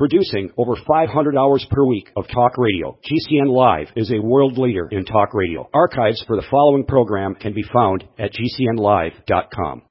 Producing over 500 hours per week of talk radio, GCN Live is a world leader in talk radio. Archives for the following program can be found at gcnlive.com.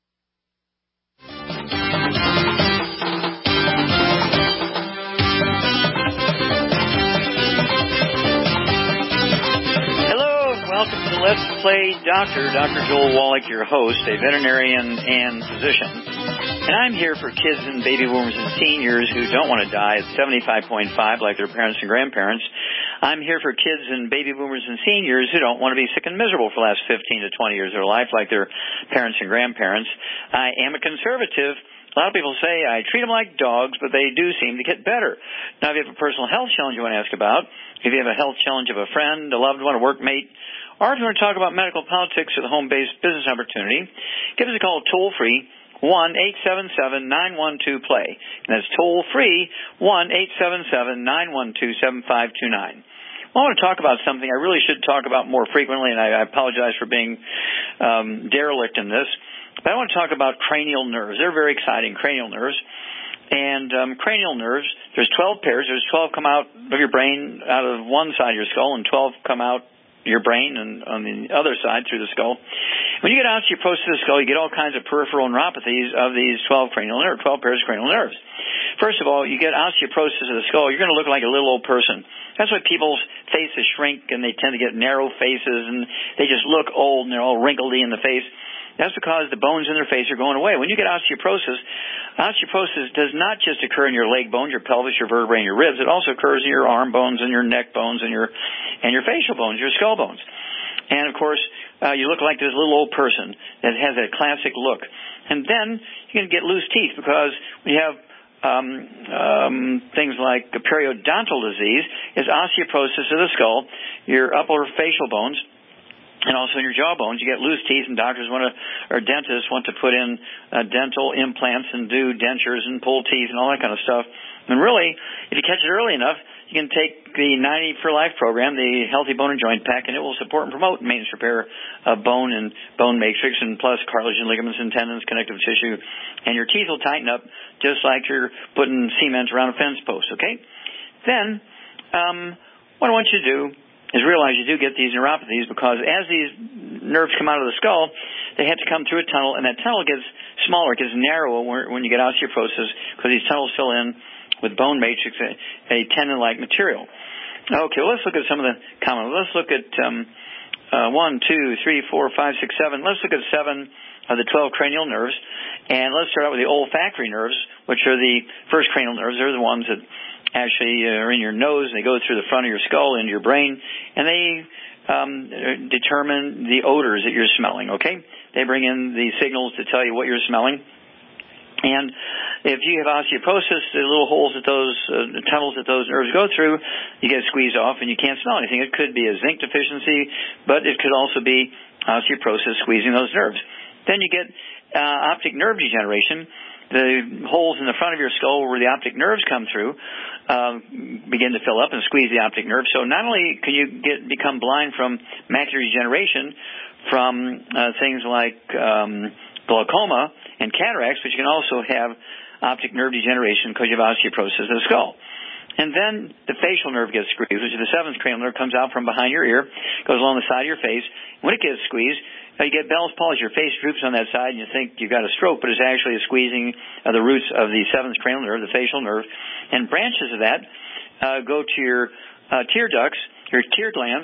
Welcome to Let's Play Doctor. Dr. Joel Wallach, your host, a veterinarian and physician. And I'm here for kids and baby boomers and seniors who don't want to die at 75.5 like their parents and grandparents. I'm here for kids and baby boomers and seniors who don't want to be sick and miserable for the last 15 to 20 years of their life like their parents and grandparents. I am a conservative. A lot of people say I treat them like dogs, but they do seem to get better. Now, if you have a personal health challenge you want to ask about, if you have a health challenge of a friend, a loved one, a workmate, or if you want to talk about medical politics or the home-based business opportunity, give us a call toll-free, 1-877-912-PLAY. And that's toll-free, 1-877-912-7529. Well, I want to talk about something I really should talk about more frequently, and I apologize for being derelict in this. But I want to talk about cranial nerves. They're very exciting, cranial nerves. And cranial nerves, there's 12 pairs. There's 12 come out of your brain out of one side of your skull, and 12 come out your brain and on the other side through the skull. When you get osteoporosis of the skull, you get all kinds of peripheral neuropathies of these 12 pairs of cranial nerves. First of all, you get osteoporosis of the skull, you're going to look like a little old person. That's why people's faces shrink and they tend to get narrow faces and they just look old and they're all wrinkledy in the face. That's because the bones in their face are going away. When you get osteoporosis does not just occur in your leg bones, your pelvis, your vertebrae, and your ribs. It also occurs in your arm bones and your neck bones and your facial bones, your skull bones. And, of course, you look like this little old person that has a classic look. And then you can get loose teeth because when you have things like periodontal disease, is osteoporosis of the skull, your upper facial bones, and also in your jaw bones, you get loose teeth, and dentists want to put in dental implants and do dentures and pull teeth and all that kind of stuff. And really, if you catch it early enough, you can take the 90 for Life program, the Healthy Bone and Joint Pack, and it will support and promote maintenance repair of bone and bone matrix, and plus cartilage and ligaments and tendons, connective tissue, and your teeth will tighten up just like you're putting cement around a fence post, okay? Then, what I want you to do is realize you do get these neuropathies because as these nerves come out of the skull, they have to come through a tunnel, and that tunnel gets smaller, it gets narrower when you get osteoporosis because these tunnels fill in with bone matrix, a tendon-like material. Okay, well, let's look at some of the common. Let's look at 1, 2, 3, 4, 5, 6, 7. Let's look at 7 of the 12 cranial nerves, and let's start out with the olfactory nerves, which are the first cranial nerves. They're the ones that actually are in your nose, and they go through the front of your skull into your brain, and they determine the odors that you're smelling, okay? They bring in the signals to tell you what you're smelling. And if you have osteoporosis, the little holes that those the tunnels that those nerves go through, you get squeezed off and you can't smell anything. It could be a zinc deficiency, but it could also be osteoporosis squeezing those nerves. Then you get optic nerve degeneration. The holes in the front of your skull where the optic nerves come through begin to fill up and squeeze the optic nerve. So not only can you become blind from macular degeneration from things like glaucoma and cataracts, but you can also have optic nerve degeneration because you have osteoporosis of the skull. And then the facial nerve gets squeezed, which is the 7th cranial nerve, comes out from behind your ear, goes along the side of your face. When it gets squeezed, you get Bell's palsy. Your face droops on that side, and you think you've got a stroke, but it's actually a squeezing of the roots of the 7th cranial nerve, the facial nerve. And branches of that go to your tear ducts, your tear glands,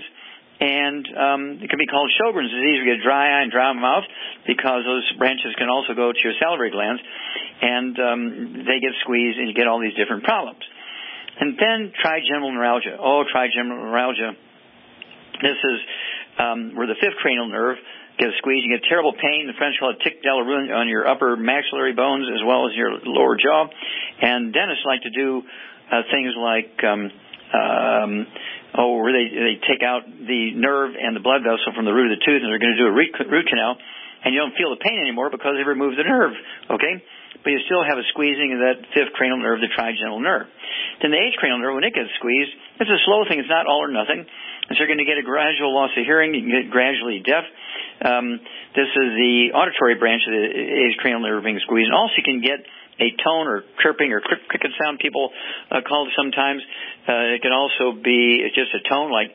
and it can be called Sjogren's disease. You get dry eye and dry mouth because those branches can also go to your salivary glands, and they get squeezed, and you get all these different problems. And then trigeminal neuralgia. Oh, trigeminal neuralgia. This is where the 5th cranial nerve gets squeezed. You get terrible pain. The French call it tic douloureux on your upper maxillary bones as well as your lower jaw. And dentists like to do things like where they take out the nerve and the blood vessel from the root of the tooth, and they're going to do a root canal, and you don't feel the pain anymore because they removed the nerve, okay? But you still have a squeezing of that 5th cranial nerve, the trigeminal nerve. Then the 8th cranial nerve, when it gets squeezed, it's a slow thing. It's not all or nothing. And so you're going to get a gradual loss of hearing. You can get gradually deaf. This is the auditory branch of the aortic cranial nerve being squeezed. And also you can get a tone or chirping or cricket sound, people call it sometimes. It can also be just a tone like,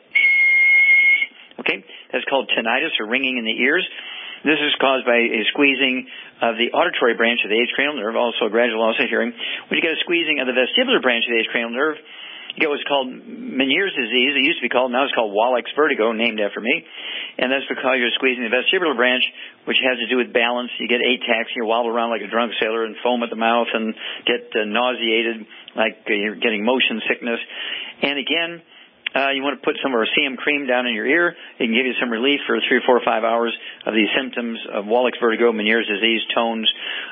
okay, that's called tinnitus or ringing in the ears. This is caused by a squeezing of the auditory branch of the aortic cranial nerve, also a gradual loss of hearing. When you get a squeezing of the vestibular branch of the aortic cranial nerve, you get what's called Meniere's disease. It used to be called, now it's called Wallach's vertigo, named after me. And that's because you're squeezing the vestibular branch, which has to do with balance. You get ataxia, you wobble around like a drunk sailor and foam at the mouth and get nauseated, like you're getting motion sickness. And again, you want to put some Orceum cream down in your ear. It can give you some relief for 3 or 4 or 5 hours of these symptoms of Wallach's vertigo, Meniere's disease, tones,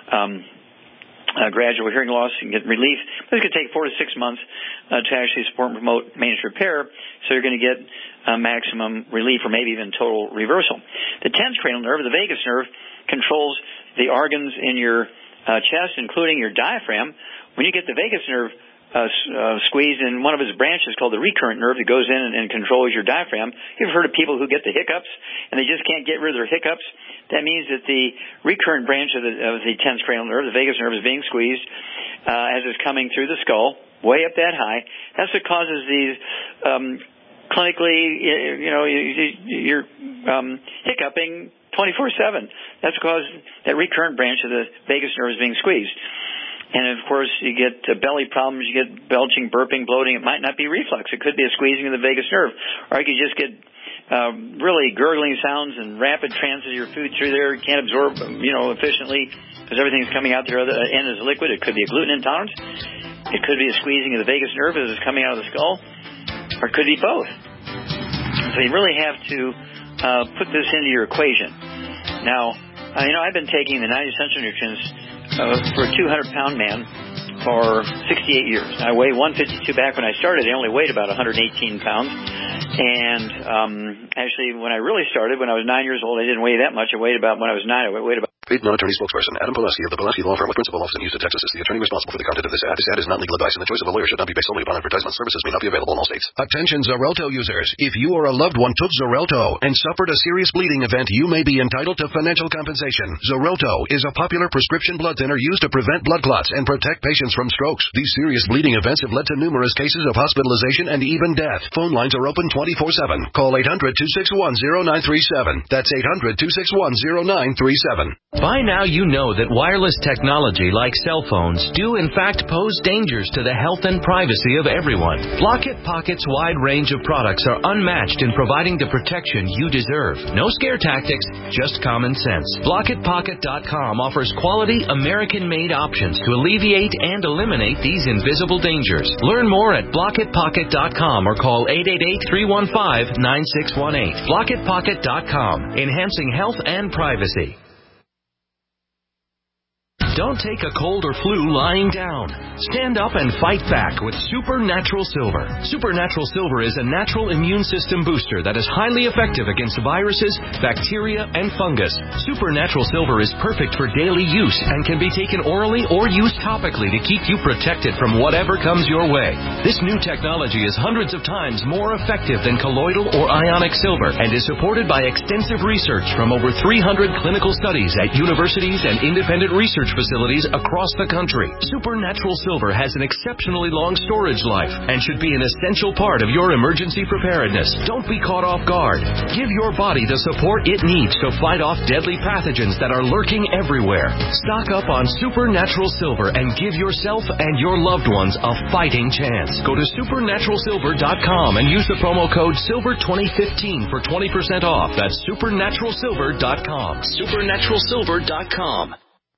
gradual hearing loss. You can get relief. But it could take 4 to 6 months to actually support and promote maintenance repair. So you're going to get maximum relief or maybe even total reversal. The tense cranial nerve, the vagus nerve, controls the organs in your chest, including your diaphragm. When you get the vagus nerve squeezed in one of its branches called the recurrent nerve that goes in and controls your diaphragm. You've heard of people who get the hiccups and they just can't get rid of their hiccups. That means that the recurrent branch of the tense cranial nerve, the vagus nerve, is being squeezed as it's coming through the skull, way up that high. That's what causes these clinically, you're hiccuping 24/7. That's because that recurrent branch of the vagus nerve is being squeezed. And, of course, you get belly problems, you get belching, burping, bloating. It might not be reflux. It could be a squeezing of the vagus nerve. Or you could just get really gurgling sounds and rapid transit of your food through there. You can't absorb, efficiently because everything's coming out the other end as a liquid. It could be a gluten intolerance. It could be a squeezing of the vagus nerve as it's coming out of the skull. Or it could be both. So you really have to put this into your equation. Now, I've been taking the 90 Essential Nutrients for a 200-pound man for 68 years. I weigh 152 back when I started. I only weighed about 118 pounds. And actually, when I really started, when I was 9 years old, I didn't weigh that much. I weighed about, when I was 9, I weighed about... Paid non-attorney spokesperson Adam Pulaski of the Pulaski Law Firm with principal office in Houston, Texas is the attorney responsible for the content of this ad. This ad is not legal advice, and the choice of a lawyer should not be based solely upon advertisement. Services may not be available in all states. Attention Xarelto users. If you or a loved one took Xarelto and suffered a serious bleeding event, you may be entitled to financial compensation. Xarelto is a popular prescription blood thinner used to prevent blood clots and protect patients from strokes. These serious bleeding events have led to numerous cases of hospitalization and even death. Phone lines are open 24/7. Call 800-261-0937. That's 800-261-0937. By now you know that wireless technology like cell phones do in fact pose dangers to the health and privacy of everyone. Blockit Pocket's wide range of products are unmatched in providing the protection you deserve. No scare tactics, just common sense. BlockitPocket.com offers quality American-made options to alleviate and eliminate these invisible dangers. Learn more at BlockitPocket.com or call 888-315-9618. BlockitPocket.com, enhancing health and privacy. Don't take a cold or flu lying down. Stand up and fight back with Supernatural Silver. Supernatural Silver is a natural immune system booster that is highly effective against viruses, bacteria, and fungus. Supernatural Silver is perfect for daily use and can be taken orally or used topically to keep you protected from whatever comes your way. This new technology is hundreds of times more effective than colloidal or ionic silver and is supported by extensive research from over 300 clinical studies at universities and independent research facilities across the country. Supernatural Silver has an exceptionally long storage life and should be an essential part of your emergency preparedness. Don't be caught off guard. Give your body the support it needs to fight off deadly pathogens that are lurking everywhere. Stock up on Supernatural Silver and give yourself and your loved ones a fighting chance. Go to supernaturalsilver.com and use the promo code SILVER2015 for 20% off. That's supernaturalsilver.com. supernaturalsilver.com.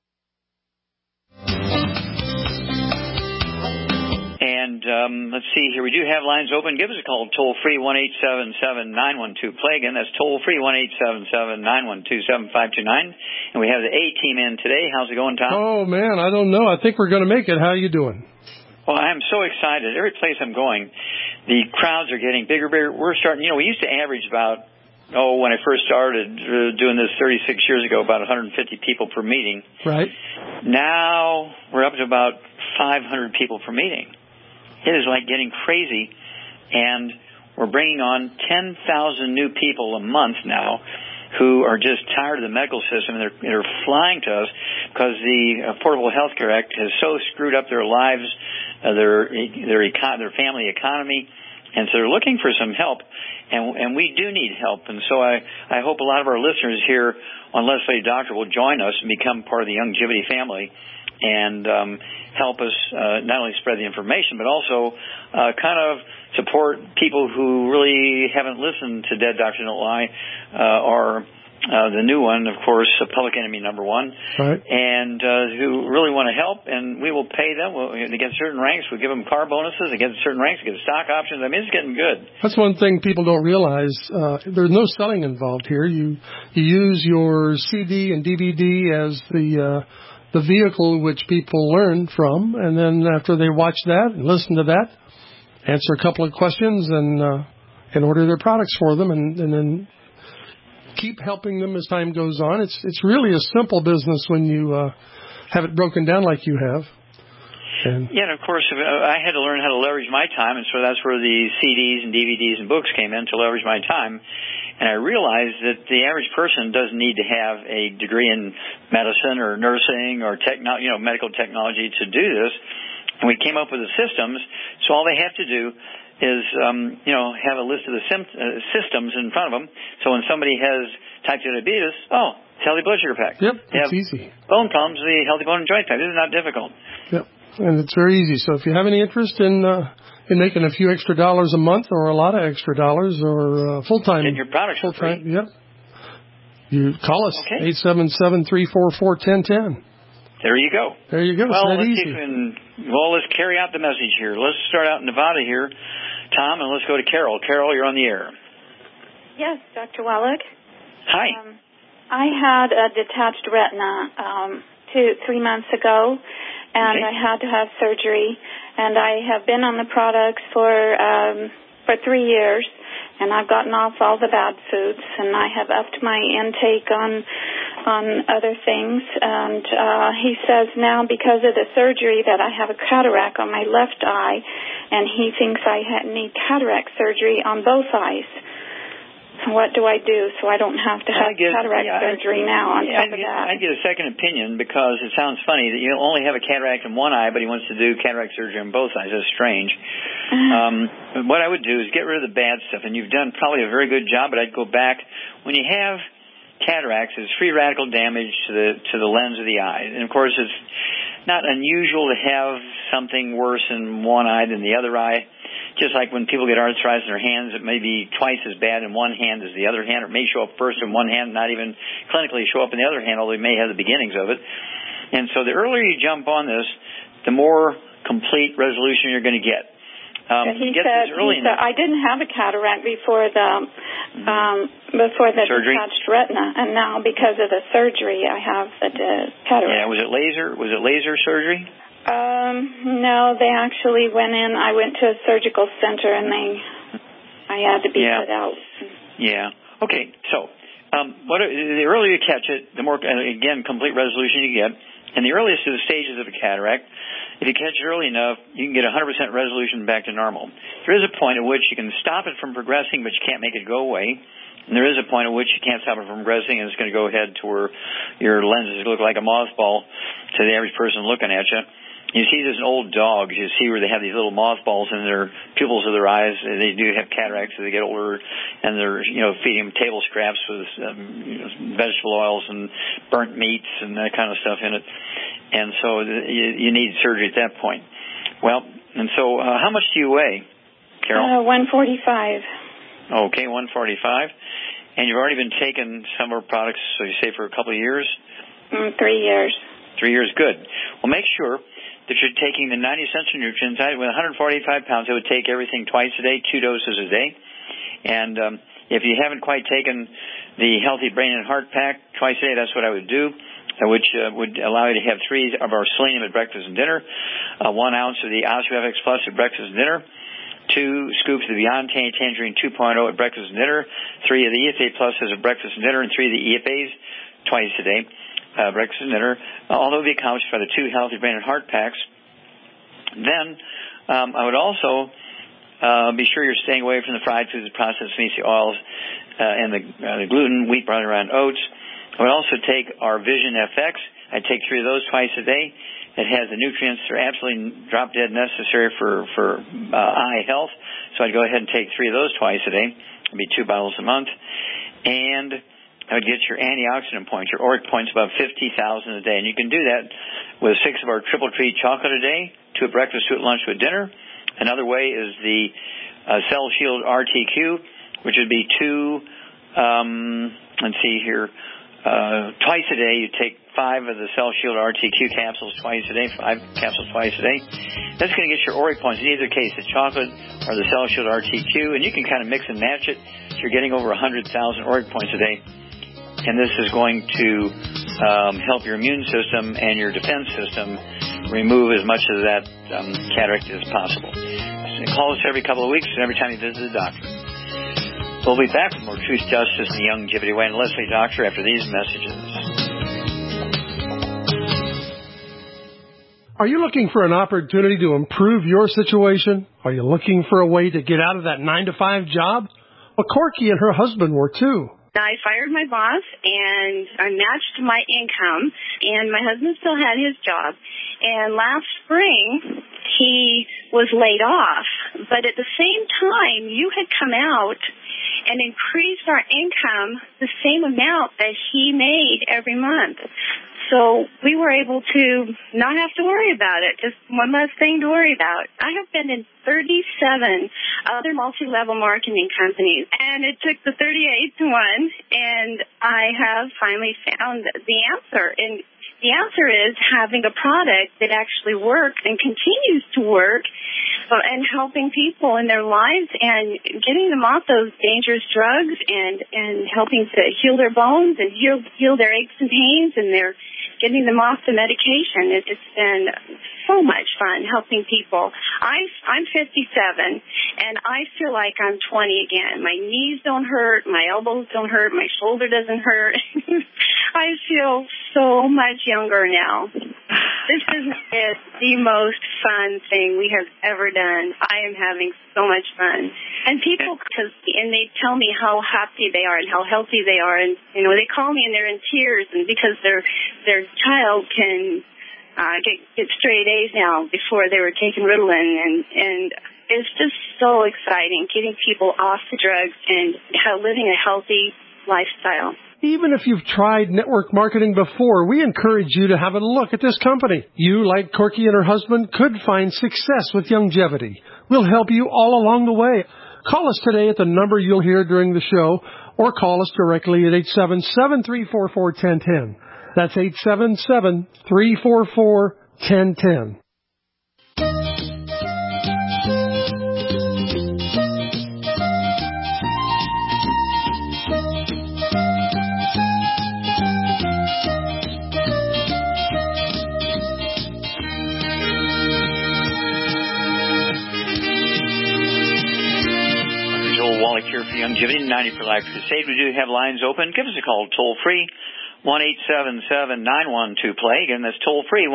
And let's see here. We do have lines open. Give us a call, toll-free, 1-877-912-PLAY. Again, that's toll-free, 1-877-912-7529. And we have the A-team in today. How's it going, Tom? Oh, man, I don't know. I think we're going to make it. How are you doing? Well, I'm so excited. Every place I'm going, the crowds are getting bigger, bigger. We're starting, we used to average about, when I first started doing this 36 years ago, about 150 people per meeting. Right. Now we're up to about 500 people per meeting. It is like getting crazy, and we're bringing on 10,000 new people a month now who are just tired of the medical system, and they're flying to us because the Affordable Health Care Act has so screwed up their lives, their family economy, and so they're looking for some help, and we do need help. And so I hope a lot of our listeners here on Let's Play Doctor will join us and become part of the Youngevity family and help us not only spread the information, but also kind of support people who really haven't listened to Dead Doctors Don't Lie, or the new one, of course, Public Enemy number 1, right, and who really want to help, and we will pay them. They get certain ranks. We give them car bonuses. They get certain ranks. They get stock options. I mean, it's getting good. That's one thing people don't realize. There's no selling involved here. You use your CD and DVD as the vehicle which people learn from, and then after they watch that and listen to that, answer a couple of questions and order their products for them, and then keep helping them as time goes on. It's really a simple business when you have it broken down like you have. And of course, I had to learn how to leverage my time, and so that's where the CDs and DVDs and books came in, to leverage my time. And I realized that the average person doesn't need to have a degree in medicine or nursing or medical technology to do this. And we came up with the systems, so all they have to do is, have a list of the systems in front of them. So when somebody has type 2 diabetes, it's Healthy Blood Sugar Pack. Yep, it's easy. Bone problems, the Healthy Bone and Joint Pack. This is not difficult. Yep, and it's very easy. So if you have any interest in making a few extra dollars a month, or a lot of extra dollars, or full-time. Getting your products for free. Yep. You call us, 877-344-1010. There you go. There you go. Well, let's see if we can, let's carry out the message here. Let's start out in Nevada here, Tom, and let's go to Carol. Carol, you're on the air. Yes, Dr. Wallach. Hi. I had a detached retina 3 months ago, and I had to have surgery, and I have been on the products for 3 years, and I've gotten off all the bad foods, and I have upped my intake on other things, and he says now because of the surgery that I have a cataract on my left eye, and he thinks I need cataract surgery on both eyes. What do I do so I don't have to have cataract surgery now on top of that? I'd get a second opinion, because it sounds funny that you only have a cataract in one eye, but he wants to do cataract surgery on both eyes. That's strange. What I would do is get rid of the bad stuff, and you've done probably a very good job, but I'd go back. When you have cataracts, it's free radical damage to the lens of the eye. And, of course, it's not unusual to have something worse in one eye than the other eye. Just like when people get arthritis in their hands, it may be twice as bad in one hand as the other hand, or it may show up first in one hand, not even clinically show up in the other hand, although it may have the beginnings of it. And so the earlier you jump on this, the more complete resolution you're going to get. He said I didn't have a cataract before the surgery? Detached retina, and now because of the surgery, I have the cataract. Yeah, was it laser surgery? No, they actually went in. I went to a surgical center, and I had to be put out. Yeah. Okay. So, the earlier you catch it, the more again complete resolution you get. And the earliest of the stages of a cataract, if you catch it early enough, you can get 100% resolution back to normal. There is a point at which you can stop it from progressing, but you can't make it go away. And there is a point at which you can't stop it from progressing, and it's going to go ahead to where your lenses look like a mothball to the average person looking at you. You see this in old dogs. You see where they have these little mothballs in their pupils of their eyes. They do have cataracts as they get older, and they're feeding them table scraps with vegetable oils and burnt meats and that kind of stuff in it. And so you need surgery at that point. Well, and so how much do you weigh, Carol? 145. Okay, 145. And you've already been taking some of our products, so you say for a couple of years? 3 years. 3 years, good. Well, make sure that you're taking the 90 essential nutrients. With 145 pounds, I would take everything twice a day, 2 doses a day. And if you haven't quite taken the Healthy Brain and Heart Pack twice a day, that's what I would do, which would allow you to have 3 of our selenium at breakfast and dinner, 1 ounce of the OsteoFX Plus at breakfast and dinner, 2 scoops of the Beyond Tangerine 2.0 at breakfast and dinner, 3 of the EFA Pluses at breakfast and dinner, and 3 of the EFAs twice a day. Breakfast and dinner, although be accomplished by the 2 Healthy Brain and Heart Packs. Then I would also be sure you're staying away from the fried foods, processed meats, the oils, and the gluten, wheat, barley, rye, and oats. I would also take our Vision FX. I'd take 3 of those twice a day. It has the nutrients that are absolutely drop-dead necessary for eye health. So I'd go ahead and take 3 of those twice a day. It'd be 2 bottles a month. And I would get your antioxidant points, your ORAC points above 50,000 a day. And you can do that with 6 of our triple treat chocolate a day, 2 at breakfast, 2 at lunch, 2 at dinner. Another way is the Cell Shield RTQ, which would be 2, let's see here, twice a day. You take 5 of the Cell Shield RTQ capsules twice a day, 5 capsules twice a day. That's going to get your ORAC points in either case, the chocolate or the Cell Shield RTQ, and you can kind of mix and match it. So you're getting over 100,000 ORAC points a day, and this is going to help your immune system and your defense system remove as much of that cataract as possible. So call us every couple of weeks and every time you visit the doctor. We'll be back with more Truth, Justice, and the Youngevity Way and Leslie Doctor after these messages. Are you looking for an opportunity to improve your situation? Are you looking for a way to get out of that 9-to-5 job? Well, Corky and her husband were too. I fired my boss, and I matched my income, and my husband still had his job. And last spring, he was laid off. But at the same time, you had come out and increased our income the same amount that he made every month. So we were able to not have to worry about it, just one less thing to worry about. I have been in 37 other multi-level marketing companies, and it took the 38th one, and I have finally found the answer. And the answer is having a product that actually works and continues to work and helping people in their lives and getting them off those dangerous drugs and helping to heal their bones and heal their aches and pains, and they're getting them off the medication. It's been so much fun helping people. I'm 57, and I feel like I'm 20 again. My knees don't hurt, my elbows don't hurt, my shoulder doesn't hurt. I feel so much younger now. This is the most fun thing we have ever done. I am having so much fun. And people, and they tell me how happy they are and how healthy they are. And, you know, they call me and they're in tears, and because their child can get straight A's now before they were taking Ritalin. And it's just so exciting getting people off the drugs and living a healthy lifestyle. Even if you've tried network marketing before, we encourage you to have a look at this company. You, like Corky and her husband, could find success with Youngevity. We'll help you all along the way. Call us today at the number you'll hear during the show, or call us directly at 877-344-1010. That's 877-344-1010. Here for Youngevity, 90 for Life Crusade. We do have lines open. Give us a call toll free, 1-877-912-PLAY. Again, that's toll free,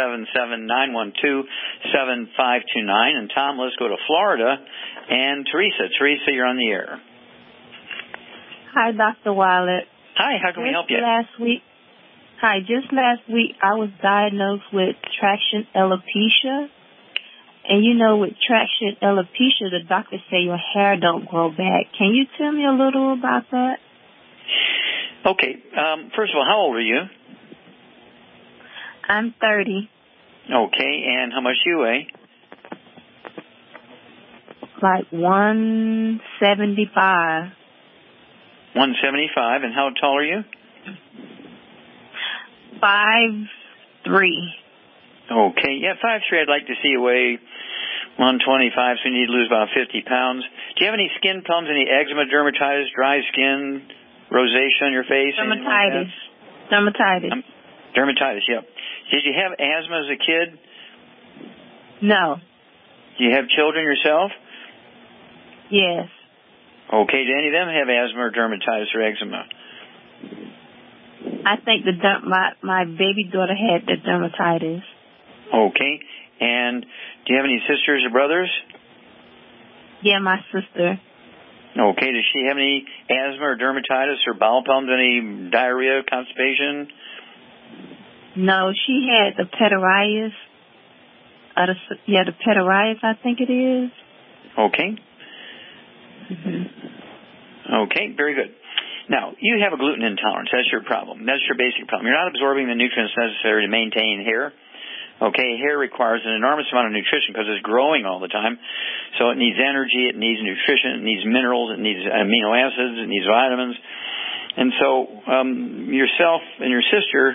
1-877-912-7529. And Tom, let's go to Florida. And Teresa, you're on the air. Hi, Dr. Weiler. Hi, how can we help you? Just last week I was diagnosed with traction alopecia. And you know, with traction alopecia, the doctors say your hair don't grow back. Can you tell me a little about that? Okay. First of all, how old are you? I'm 30. Okay. And how much do you weigh? Like 175. 175. And how tall are you? 5'3". Okay. Yeah, 5'3". I'd like to see you weigh 125, so you need to lose about 50 pounds. Do you have any skin problems, any eczema, dermatitis, dry skin, rosacea on your face? Dermatitis. Dermatitis, yep. Did you have asthma as a kid? No. Do you have children yourself? Yes. Okay. Do any of them have asthma or dermatitis or eczema? I think my baby daughter had the dermatitis. Okay. And do you have any sisters or brothers? Yeah, my sister. Okay. Does she have any asthma or dermatitis or bowel problems, any diarrhea, constipation? No, she had the pityriasis. The pityriasis, I think it is. Okay. Mm-hmm. Okay, very good. Now, you have a gluten intolerance. That's your problem. That's your basic problem. You're not absorbing the nutrients necessary to maintain hair. Okay, hair requires an enormous amount of nutrition because it's growing all the time. So it needs energy, it needs nutrition, it needs minerals, it needs amino acids, it needs vitamins. And so yourself and your sister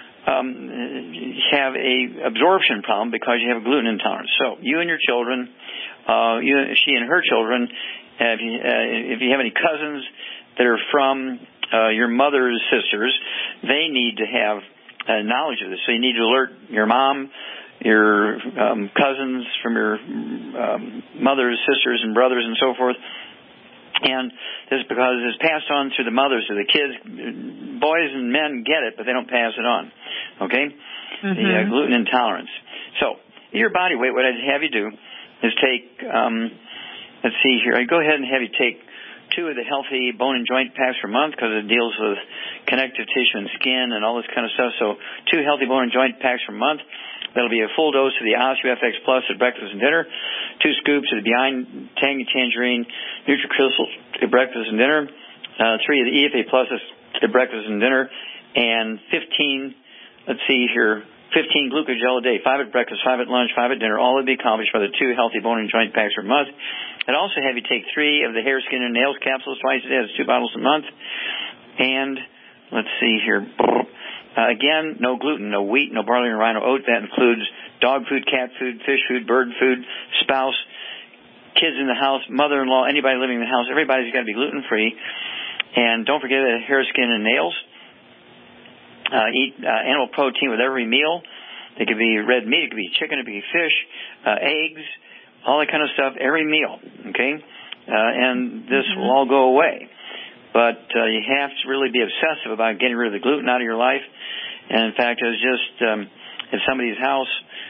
have a absorption problem because you have a gluten intolerance. So you and your children, she and her children, if you have any cousins that are from your mother's sisters, they need to have knowledge of this. So you need to alert your mom, your cousins from your mother's sisters and brothers and so forth. And this is because it's passed on through the mothers of the kids. Boys and men get it, but they don't pass it on. Okay? Mm-hmm. The gluten intolerance. So your body weight, what I'd have you do is take, let's see here. I'd go ahead and have you take 2 of the healthy bone and joint packs per month because it deals with connective tissue and skin and all this kind of stuff. So 2 healthy bone and joint packs per month. That'll be a full dose of the OsteoFX Plus at breakfast and dinner. 2 scoops of the Beyond Tangy Tangerine NutriCrystal at breakfast and dinner. 3 of the EFA Pluses at breakfast and dinner. And 15 glucogel a day. 5 at breakfast, 5 at lunch, 5 at dinner. All would be accomplished by the 2 healthy bone and joint packs per month. I'd also have you take 3 of the hair, skin, and nails capsules twice a day. That's 2 bottles a month. And let's see here. Again, no gluten, no wheat, no barley, no rye, no oat. That includes dog food, cat food, fish food, bird food, spouse, kids in the house, mother-in-law, anybody living in the house. Everybody's got to be gluten-free. And don't forget the hair, skin, and nails. Eat animal protein with every meal. It could be red meat, it could be chicken, it could be fish, eggs, all that kind of stuff, every meal, okay? And this will all go away. But you have to really be obsessive about getting rid of the gluten out of your life. And, in fact, I was just at somebody's house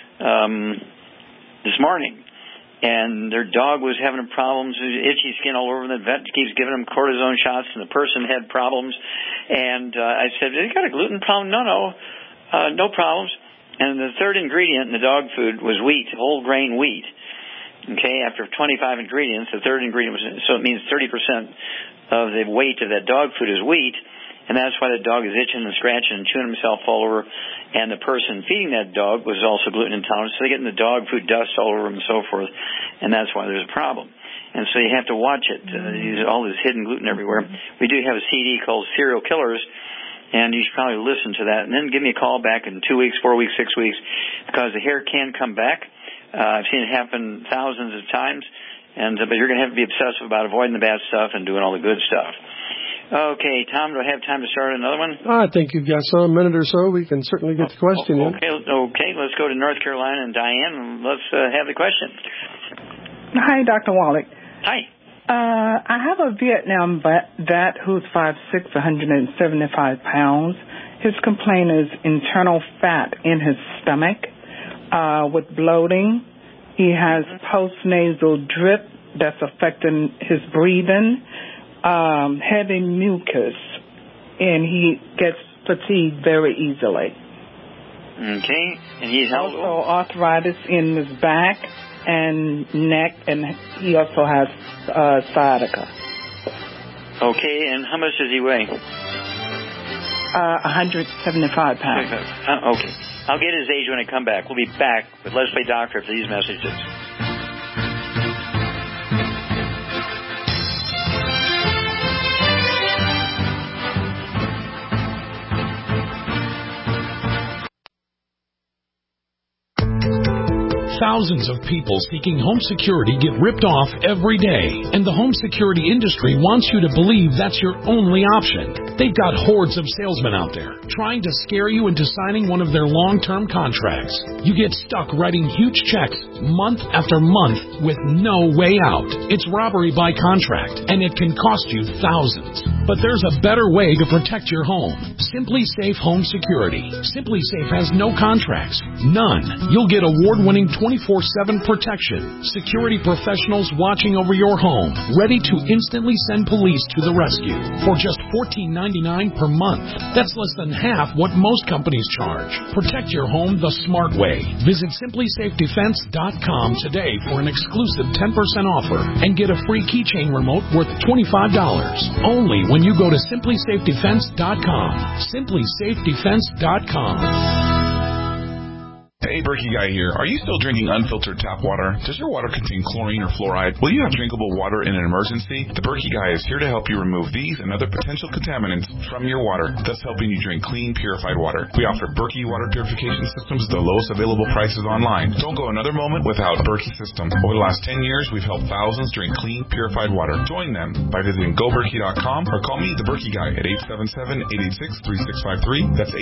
this morning, and their dog was having problems, itchy skin all over, and the vet keeps giving them cortisone shots, and the person had problems. And I said, "You got a gluten problem?" No problems. And the third ingredient in the dog food was wheat, whole grain wheat. Okay, after 25 ingredients, the third ingredient was, so it means 30% of the weight of that dog food is wheat, and that's why the dog is itching and scratching and chewing himself all over, and the person feeding that dog was also gluten intolerant, so they're getting the dog food dust all over them and so forth, and that's why there's a problem. And so you have to watch it. All this hidden gluten everywhere. We do have a CD called Serial Killers, and you should probably listen to that, and then give me a call back in 2 weeks, 4 weeks, 6 weeks, because the hair can come back. I've seen it happen thousands of times, but you're going to have to be obsessive about avoiding the bad stuff and doing all the good stuff. Okay, Tom, do I have time to start another one? I think you've got a minute or so. We can certainly get the question in. Okay, let's go to North Carolina and Diane, and let's have the question. Hi, Dr. Wallach. Hi. I have a Vietnam vet who's 5'6", 175 pounds. His complaint is internal fat in his stomach with bloating. He has postnasal drip that's affecting his breathing, heavy mucus, and he gets fatigued very easily. Okay, and he's also arthritis in his back and neck, and he also has sciatica. Okay, and how much does he weigh? 175 pounds. Okay. I'll get his age when I come back. We'll be back with Leslie Doctor for these messages. Thousands of people seeking home security get ripped off every day, and the home security industry wants you to believe that's your only option. They've got hordes of salesmen out there trying to scare you into signing one of their long-term contracts. You get stuck writing huge checks month after month with no way out. It's robbery by contract, and it can cost you thousands. But there's a better way to protect your home. Simply Safe Home Security. Simply Safe has no contracts. None. You'll get award-winning 24 24/7 protection, security professionals watching over your home, ready to instantly send police to the rescue for just $14.99 per month. That's less than half what most companies charge. Protect your home the smart way. Visit SimplySafeDefense.com today for an exclusive 10% offer and get a free keychain remote worth $25. Only when you go to SimplySafeDefense.com. SimplySafeDefense.com. Hey, Berkey Guy here. Are you still drinking unfiltered tap water? Does your water contain chlorine or fluoride? Will you have drinkable water in an emergency? The Berkey Guy is here to help you remove these and other potential contaminants from your water, thus helping you drink clean, purified water. We offer Berkey water purification systems at the lowest available prices online. Don't go another moment without Berkey system. Over the last 10 years, we've helped thousands drink clean, purified water. Join them by visiting GoBerkey.com or call me, the Berkey Guy, at 877-886-3653. That's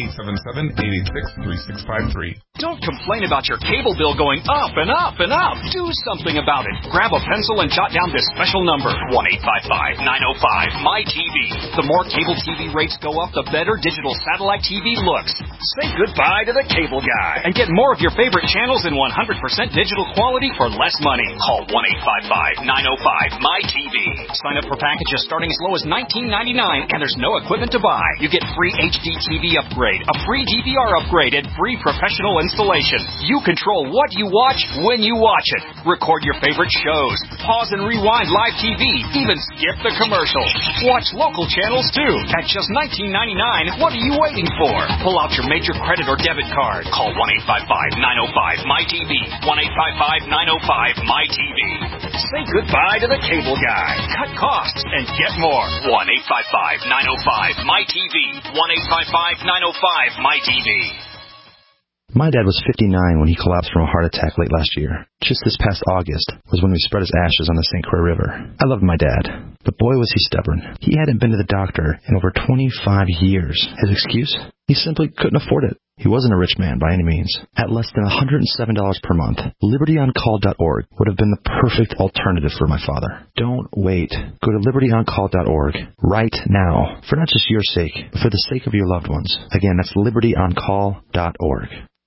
877-886-3653. Don't complain about your cable bill going up and up and up. Do something about it. Grab a pencil and jot down this special number, 1-855-905-MY-TV. The more cable TV rates go up, the better digital satellite TV looks. Say goodbye to the cable guy and get more of your favorite channels in 100% digital quality for less money. Call 1-855-905-MY-TV. Sign up for packages starting as low as $19.99 and there's no equipment to buy. You get free HD TV upgrade, a free DVR upgrade, and free professional installation. You control what you watch when you watch it. Record your favorite shows. Pause and rewind live TV. Even skip the commercials. Watch local channels too. At just $19.99, what are you waiting for? Pull out your major credit or debit card. Call 1-855-905-MY-TV. 1-855-905-MY-TV. Say goodbye to the cable guy. Cut costs and get more. 1-855-905-MY-TV. 1-855-905-MY-TV. My dad was 59 when he collapsed from a heart attack late last year. Just this past August was when we spread his ashes on the St. Croix River. I loved my dad, but boy was he stubborn. He hadn't been to the doctor in over 25 years. His excuse? He simply couldn't afford it. He wasn't a rich man by any means. At less than $107 per month, LibertyOnCall.org would have been the perfect alternative for my father. Don't wait. Go to LibertyOnCall.org right now, for not just your sake, but for the sake of your loved ones. Again, that's LibertyOnCall.org.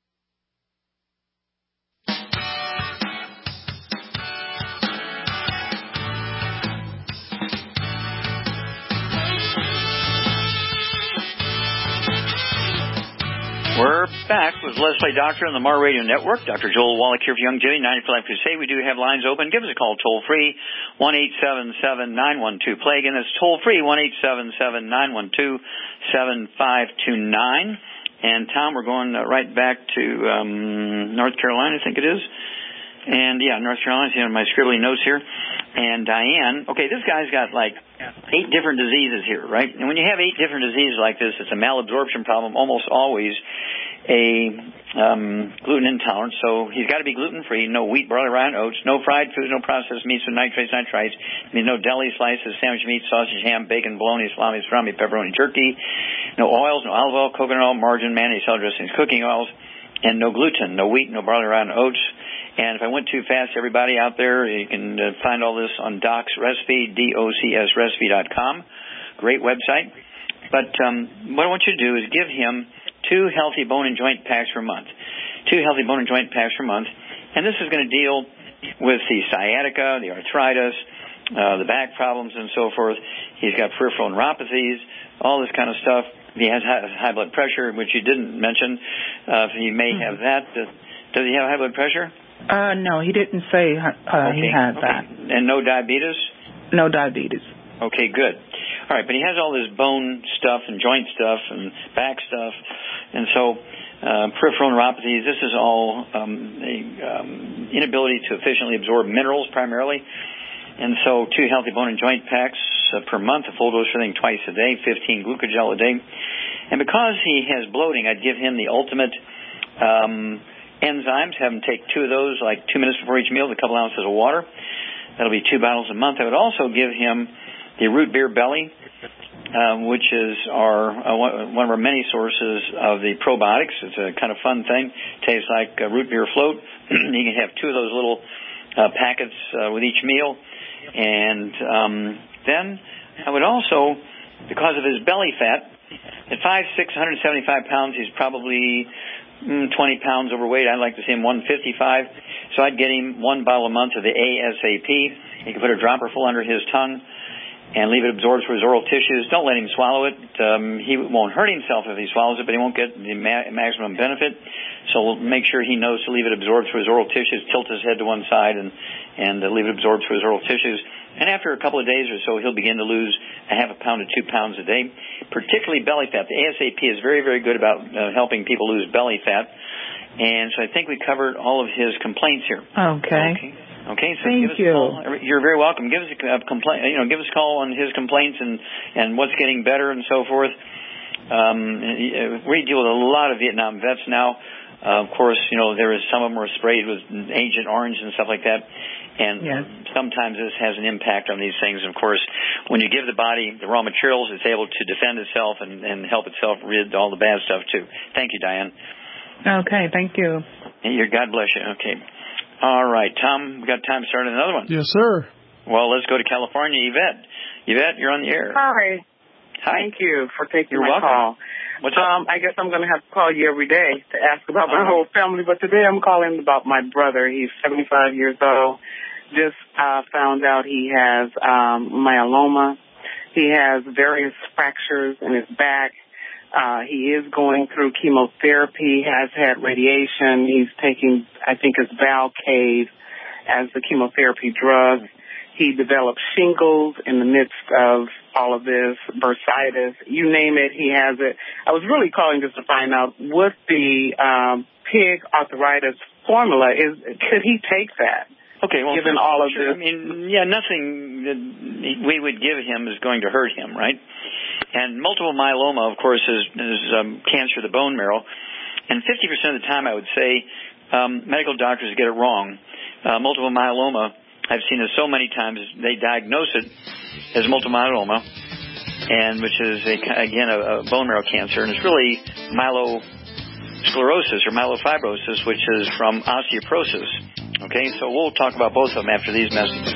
We're back with Leslie Doctor on the Mar Radio Network. Dr. Joel Wallach here for Young Jimmy, 90 for Life Crusade. We do have lines open. Give us a call toll-free, 1-877-912-PLAY. Again, that's toll-free, 1-877-912-7529. And, Tom, we're going right back to North Carolina, I think it is. And, yeah, North Carolina, see my scribbly notes here. And Diane, okay, this guy's got like 8 different diseases here, right? And when you have 8 different diseases like this, it's a malabsorption problem, almost always a gluten intolerance. So he's got to be gluten-free, no wheat, barley, rye, and oats, no fried foods, no processed meats with nitrates, nitrites. I mean, no deli slices, sandwich meat, sausage, ham, bacon, bologna, salami, pastrami, pepperoni, turkey. No oils, no olive oil, coconut oil, margarine, mayonnaise, salad dressings, cooking oils, and no gluten, no wheat, no barley, rye, and oats. And if I went too fast, everybody out there, you can find all this on Doc's Recipe, DOCSRecipe.com. Great website. But what I want you to do is give him 2 healthy bone and joint packs per month. 2 healthy bone and joint packs per month. And this is going to deal with the sciatica, the arthritis, the back problems, and so forth. He's got peripheral neuropathies, all this kind of stuff. He has high blood pressure, which you didn't mention. He may have that. Does he have high blood pressure? No, he didn't say he had that. And no diabetes? No diabetes. Okay, good. All right, but he has all this bone stuff and joint stuff and back stuff, and so peripheral neuropathies. This is all inability to efficiently absorb minerals primarily, and so 2 healthy bone and joint packs per month, a full dose for everything twice a day, 15 glucogel a day. And because he has bloating, I'd give him the ultimate enzymes, have him take 2 of those, like 2 minutes before each meal, with a couple ounces of water. That'll be 2 bottles a month. I would also give him the root beer belly, which is one of our many sources of the probiotics. It's a kind of fun thing. Tastes like root beer float. You can have 2 of those little packets with each meal. And then I would also, because of his belly fat, at 5'6", 175 pounds, he's probably 20 pounds overweight. I'd like to see him 155. So I'd get him 1 bottle a month of the ASAP. He could put a dropper full under his tongue and leave it absorbed through his oral tissues. Don't let him swallow it. He won't hurt himself if he swallows it, but he won't get the maximum benefit. So we'll make sure he knows to leave it absorbed through his oral tissues, tilt his head to one side, and leave it absorbed through his oral tissues. And after a couple of days or so, he'll begin to lose a half a pound to 2 pounds a day, particularly belly fat. The ASAP is very, very good about helping people lose belly fat. And so I think we covered all of his complaints here. Okay. Okay, so Thank give us you. a call. You're very welcome. Give us a complaint. Give us a call on his complaints and what's getting better and so forth. We deal with a lot of Vietnam vets now. Of course, there is some of them are sprayed with Agent Orange and stuff like that. And sometimes this has an impact on these things. Of course, when you give the body the raw materials, it's able to defend itself and help itself rid all the bad stuff, too. Thank you, Diane. Okay, thank you. God bless you. Okay. All right, Tom, we got time to start another one. Yes, sir. Well, let's go to California. Yvette, you're on the air. Hi. Thank you for taking my call. What's up? I guess I'm going to have to call you every day to ask about my whole family, but today I'm calling about my brother. He's 75 years old. Just found out he has myeloma. He has various fractures in his back. He is going through chemotherapy, has had radiation. He's taking, I think, his Velcade as the chemotherapy drug. He developed shingles in the midst of all of this, bursitis, you name it, he has it. I was really calling just to find out what the pig arthritis formula is. Could he take that? Okay, well, given all of this. I mean, nothing that we would give him is going to hurt him, right? And multiple myeloma, of course, is cancer of the bone marrow. And 50% of the time, I would say, medical doctors get it wrong. Multiple myeloma, I've seen it so many times, they diagnose it as multiple myeloma, and which is, a bone marrow cancer. And it's really myelosclerosis or myelofibrosis, which is from osteoporosis. Okay, so we'll talk about both of them after these messages.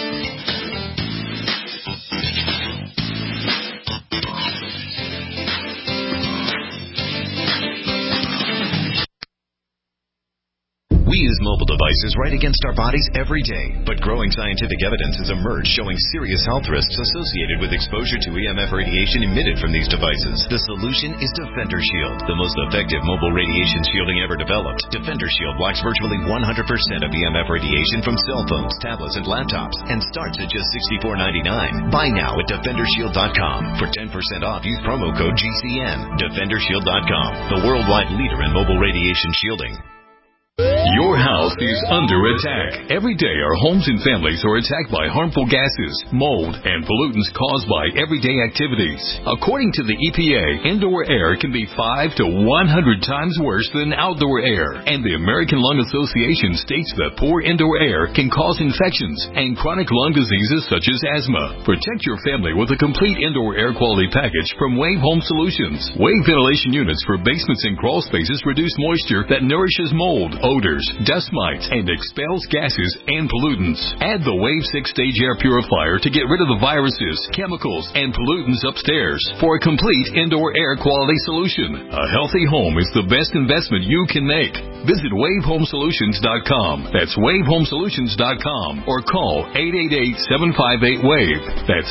We use mobile devices right against our bodies every day, but growing scientific evidence has emerged showing serious health risks associated with exposure to EMF radiation emitted from these devices. The solution is Defender Shield, the most effective mobile radiation shielding ever developed. Defender Shield blocks virtually 100% of EMF radiation from cell phones, tablets, and laptops, and starts at just $64.99. Buy now at DefenderShield.com. For 10% off, use promo code GCN. DefenderShield.com, the worldwide leader in mobile radiation shielding. Your house is under attack. Every day our homes and families are attacked by harmful gases, mold, and pollutants caused by everyday activities. According to the EPA, indoor air can be 5 to 100 times worse than outdoor air. And the American Lung Association states that poor indoor air can cause infections and chronic lung diseases such as asthma. Protect your family with a complete indoor air quality package from Wave Home Solutions. Wave ventilation units for basements and crawl spaces reduce moisture that nourishes mold, odors, dust mites, and expels gases and pollutants. Add the Wave 6-stage air purifier to get rid of the viruses, chemicals, and pollutants upstairs for a complete indoor air quality solution. A healthy home is the best investment you can make. Visit WaveHomeSolutions.com. That's WaveHomeSolutions.com or call 888-758-WAVE. That's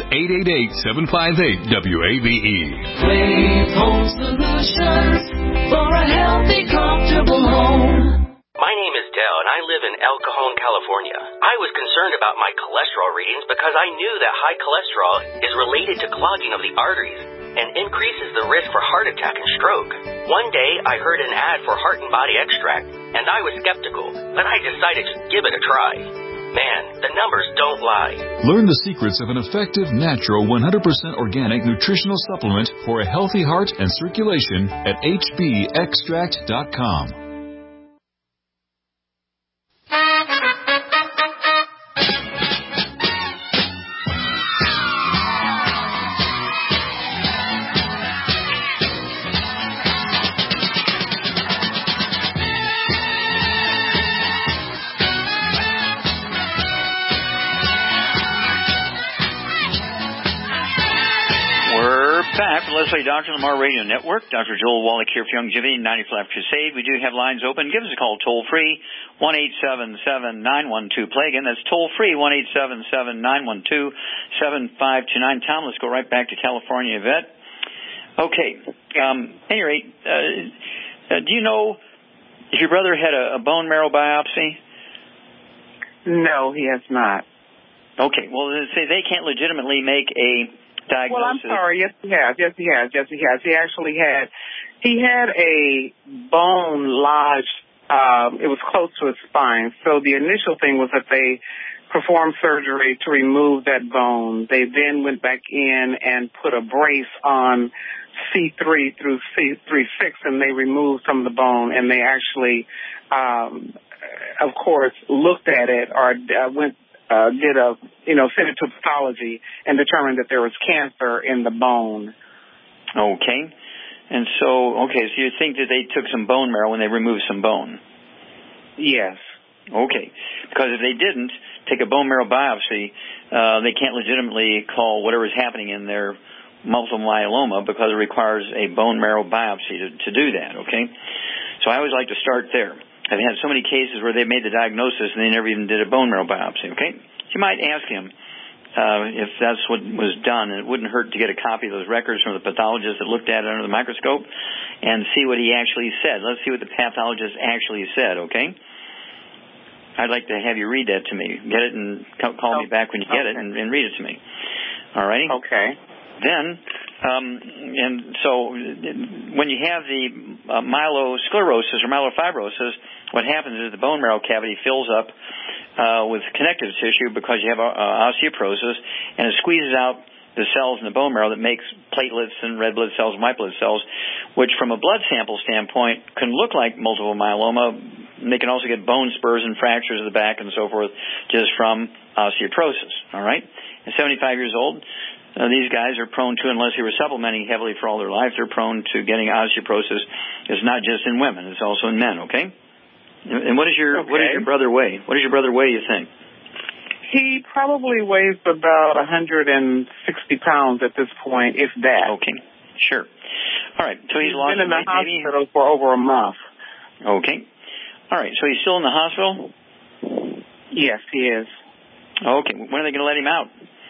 888-758-WAVE. Wave Home Solutions for a healthy, comfortable home. My name is Dell, and I live in El Cajon, California. I was concerned about my cholesterol readings because I knew that high cholesterol is related to clogging of the arteries and increases the risk for heart attack and stroke. One day, I heard an ad for Heart and Body Extract, and I was skeptical, but I decided to give it a try. Man, the numbers don't lie. Learn the secrets of an effective, natural, 100% organic nutritional supplement for a healthy heart and circulation at hbextract.com. back with Leslie Dr. Lamar Radio Network. Dr. Joel Wallach here for Youngevity and 90 Flat Crusade. We do have lines open. Give us a call toll-free, 1-877-912-PLAY. Again, that's toll-free, 1-877-912-7529. Tom, let's go right back to California, Yvette. Okay. At any rate, do you know if your brother had a bone marrow biopsy? No, he has not. Okay. Well, they can't legitimately make a diagnosis. Well, I'm sorry. Yes, he has. He actually had a bone lodged. It was close to his spine. So the initial thing was that they performed surgery to remove that bone. They then went back in and put a brace on C3 through C6, and they removed some of the bone. And they actually, of course, looked at it or sent it to pathology and determined that there was cancer in the bone. Okay. And so you think that they took some bone marrow when they removed some bone? Yes. Okay. Because if they didn't take a bone marrow biopsy, they can't legitimately call whatever is happening in their multiple myeloma because it requires a bone marrow biopsy to do that, okay? So I always like to start there. I've had so many cases where they made the diagnosis and they never even did a bone marrow biopsy, okay? So you might ask him if that's what was done, and it wouldn't hurt to get a copy of those records from the pathologist that looked at it under the microscope and see what he actually said. Let's see what the pathologist actually said, okay? I'd like to have you read that to me. Get it and call me back when you get it and read it to me. All righty? Okay. Then, and so when you have the myelosclerosis or myelofibrosis, what happens is the bone marrow cavity fills up with connective tissue because you have osteoporosis, and it squeezes out the cells in the bone marrow that makes platelets and red blood cells and white blood cells, which from a blood sample standpoint can look like multiple myeloma. They can also get bone spurs and fractures of the back and so forth just from osteoporosis, all right? At 75 years old, these guys are prone to, unless they were supplementing heavily for all their life, they're prone to getting osteoporosis. It's not just in women, it's also in men, okay? And what does your brother weigh? What does your brother weigh, you think? He probably weighs about 160 pounds at this point, if that. Okay, sure. All right, so he's lost been in the weight, hospital for over a month. Okay. All right, so he's still in the hospital? Yes, he is. Okay, when are they going to let him out?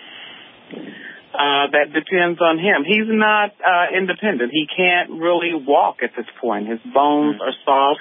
That depends on him. He's not independent. He can't really walk at this point. His bones are soft.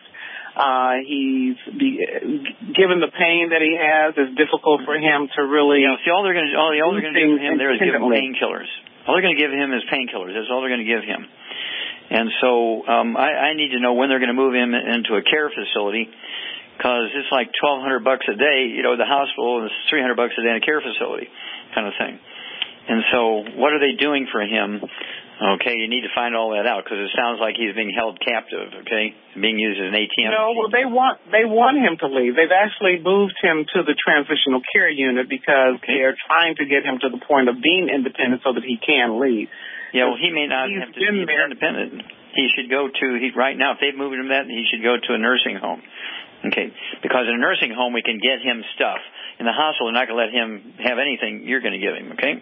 Given the pain that he has, it's difficult for him to really. Yeah. See, all they're going to do for him there is give him painkillers. All they're going to give him is painkillers. That's all they're going to give him. And so I need to know when they're going to move him into a care facility, because it's like $1,200 a day, the hospital, and it's $300 a day in a care facility, kind of thing. And so, what are they doing for him? Okay, you need to find all that out because it sounds like he's being held captive. Okay, being used as an ATM. No, well, they want him to leave. They've actually moved him to the transitional care unit because they're trying to get him to the point of being independent so that he can leave. Yeah, well, he may not have to be independent. He should go to right now. If they've moved him that, he should go to a nursing home. Okay, because in a nursing home we can get him stuff. In the hospital, they're not going to let him have anything you're going to give him. Okay.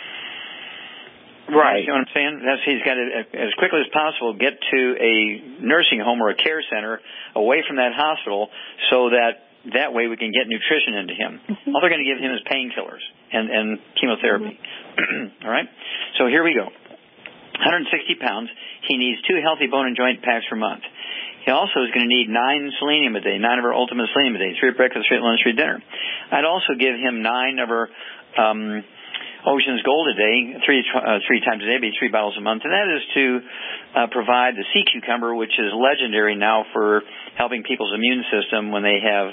Right. You know what I'm saying? He's got to, as quickly as possible, get to a nursing home or a care center away from that hospital so that way we can get nutrition into him. Mm-hmm. All they're going to give him is painkillers and chemotherapy. Mm-hmm. All right? So here we go. 160 pounds. He needs 2 healthy bone and joint packs per month. He also is going to need 9 selenium a day, 9 of our ultimate selenium a day, 3 at breakfast, 3 at lunch, 3 at dinner. I'd also give him 9 of our Ocean's Gold a day, 3 times a day, be 3 bottles a month, and that is to provide the sea cucumber, which is legendary now for helping people's immune system when they have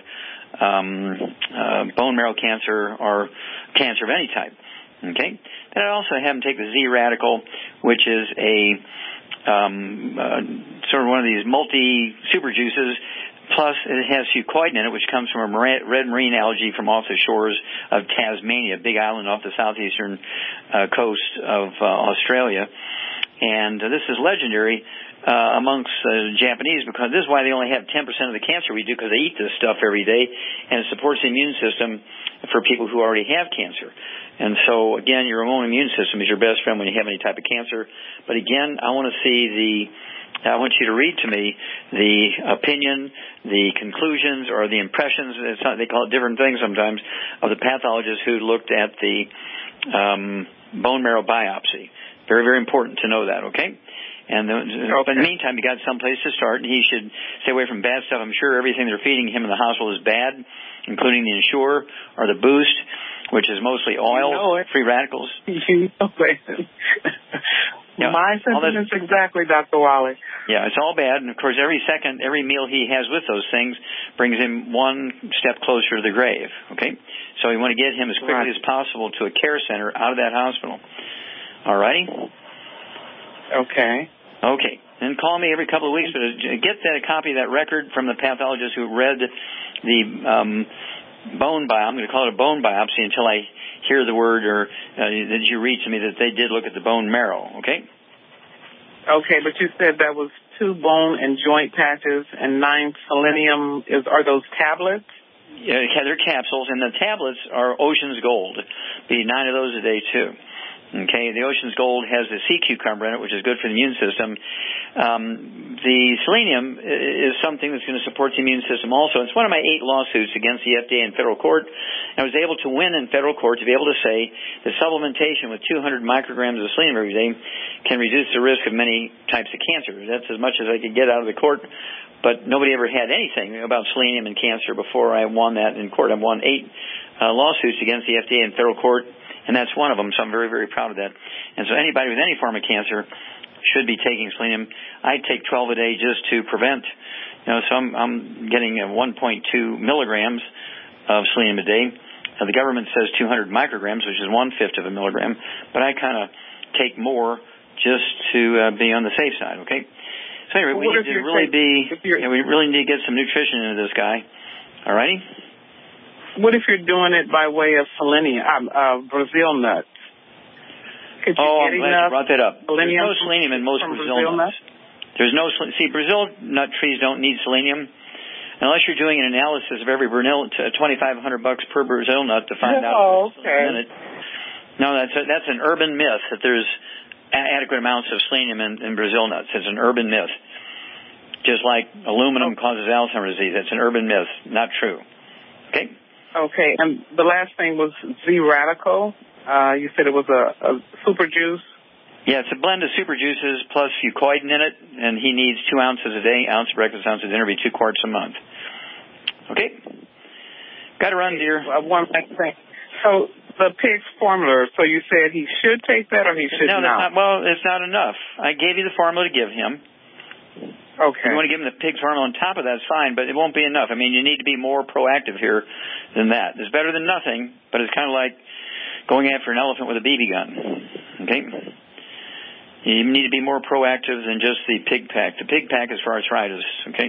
bone marrow cancer or cancer of any type. Okay. Then I also have him take the Z Radical, which is a sort of one of these multi super juices Plus, it has fucoidin in it, which comes from a red marine algae from off the shores of Tasmania, a big island off the southeastern coast of Australia. And this is legendary amongst Japanese, because this is why they only have 10% of the cancer we do, because they eat this stuff every day, and it supports the immune system for people who already have cancer. And so, again, your own immune system is your best friend when you have any type of cancer. But again, I want you to read to me the opinion, the conclusions, or the impressions, they call it different things sometimes, of the pathologist who looked at the bone marrow biopsy. Very, very important to know that, okay? And but in the meantime, you got someplace to start, and he should stay away from bad stuff. I'm sure everything they're feeding him in the hospital is bad, including the Ensure or the Boost, which is mostly oil, free radicals. My sentiments exactly, Dr. Wally. Yeah, it's all bad. And, of course, every meal he has with those things brings him one step closer to the grave, okay? So we want to get him as quickly as possible to a care center out of that hospital. All righty? Okay. And call me every couple of weeks, but get a copy of that record from the pathologist who read the bone biopsy. I'm going to call it a bone biopsy until I hear the word or that you read to me that they did look at the bone marrow, okay? Okay, but you said that was 2 bone and joint patches and 9 selenium. Are those tablets? Yeah, they're capsules, and the tablets are Ocean's Gold. Be 9 of those a day, too. Okay, the Ocean's Gold has the sea cucumber in it, which is good for the immune system. The selenium is something that's going to support the immune system also. It's one of my 8 lawsuits against the FDA in federal court. I was able to win in federal court to be able to say that supplementation with 200 micrograms of selenium every day can reduce the risk of many types of cancer. That's as much as I could get out of the court. But nobody ever had anything about selenium and cancer before I won that in court. I've won 8 lawsuits against the FDA in federal court, and that's one of them, so I'm very, very proud of that. And so anybody with any form of cancer should be taking selenium. I take 12 a day just to prevent. So I'm getting 1.2 milligrams of selenium a day. The government says 200 micrograms, which is 1/5 of a milligram, but I kind of take more just to be on the safe side, okay? So anyway, we need to we really need to get some nutrition into this guy. All righty? What if you're doing it by way of selenium, Brazil nuts? I'm glad you brought that up. There's no selenium in most Brazil nuts. Brazil nut trees don't need selenium unless you're doing an analysis of every $2,500 per Brazil nut to find out. Okay. No, that's an urban myth that there's adequate amounts of selenium in Brazil nuts. It's an urban myth. Just like aluminum causes Alzheimer's disease. That's an urban myth. Not true. Okay? Okay, and the last thing was Z-Radical. You said it was a super juice? Yeah, it's a blend of super juices plus fucoidin in it, and he needs 2 ounces a day, ounce of breakfast, ounce of dinner, be 2 quarts a month. Okay? Got to run, dear. One last thing. So the pig's formula, so you said he should take that or he should not? No, it's not enough. I gave you the formula to give him. Okay. If you want to give him the pig's formula on top of that, it's fine, but it won't be enough. I mean, you need to be more proactive here than that. It's better than nothing, but it's kind of like going after an elephant with a BB gun. Okay? You need to be more proactive than just the pig pack. The pig pack is for arthritis. Okay?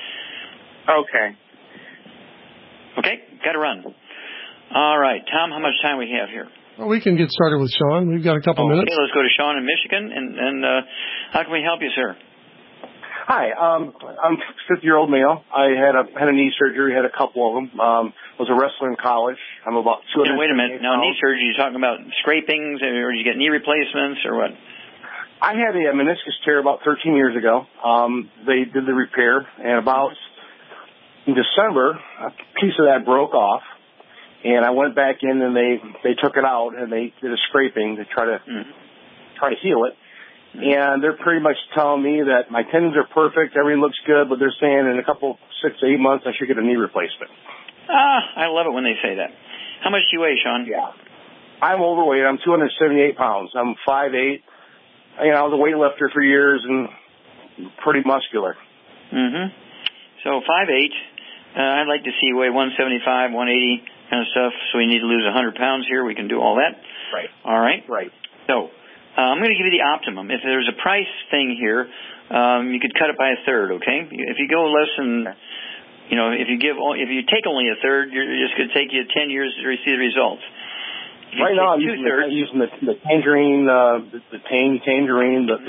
Okay, got to run. All right, Tom, how much time we have here? Well, we can get started with Sean. We've got a couple minutes. Okay, let's go to Sean in Michigan. And how can we help you, sir? Hi, I'm a 50-year-old male. I had a knee surgery, had a couple of them. Was a wrestler in college. I'm about 200. Wait a minute. Now, knee surgery, you talking about scrapings, or did you get knee replacements, or what? I had a meniscus tear about 13 years ago. They did the repair, and about in December, a piece of that broke off, and I went back in, and they took it out, and they did a scraping to try to heal it. And they're pretty much telling me that my tendons are perfect, everything looks good, but they're saying in a couple 6 to 8 months I should get a knee replacement. I love it when they say that. How much do you weigh, Sean? Yeah. I'm overweight. I'm 278 pounds. I'm 5'8". I was a weightlifter for years and pretty muscular. So 5'8". I'd like to see you weigh 175, 180 kind of stuff. So we need to lose 100 pounds here. We can do all that. Right. All right. Right. So I'm going to give you the optimum. If there's a price thing here, you could cut it by a third, okay? If you go less than if you take only a third, it's going to take you 10 years to see the results. Right now, I'm using the tangerine, the tangerine. No.